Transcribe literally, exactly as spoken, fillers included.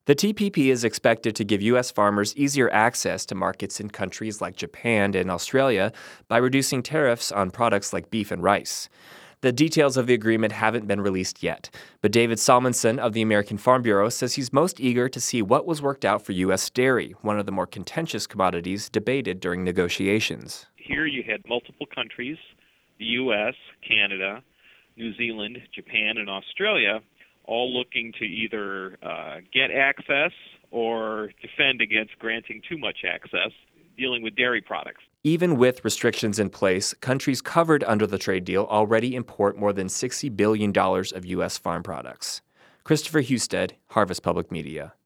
The T P P is expected to give U S farmers easier access to markets in countries like Japan and Australia by reducing tariffs on products like beef and rice. The details of the agreement haven't been released yet, but David Salmonson of the American Farm Bureau says he's most eager to see what was worked out for U S dairy, one of the more contentious commodities debated during negotiations. Here you had multiple countries, the U S, Canada, New Zealand, Japan, and Australia, all looking to either uh, get access or defend against granting too much access, dealing with dairy products. Even with restrictions in place, countries covered under the trade deal already import more than sixty billion dollars of U S farm products. Christopher Husted, Harvest Public Media.